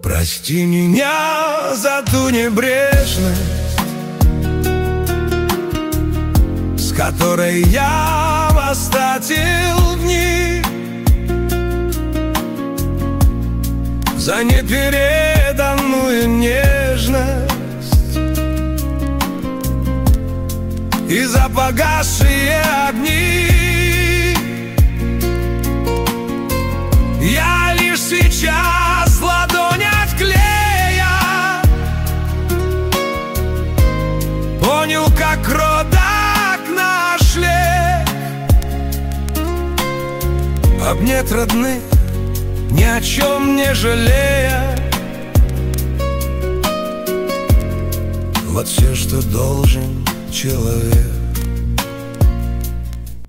Прости меня за ту небрежность, с которой я растратил дни, за непереданную нежность и за погасшие огни. Я лишь сейчас ладонь от клея понял, как кроток наш лек. Обнять родных, ни о чем не жалея. Вот все, что должен человек.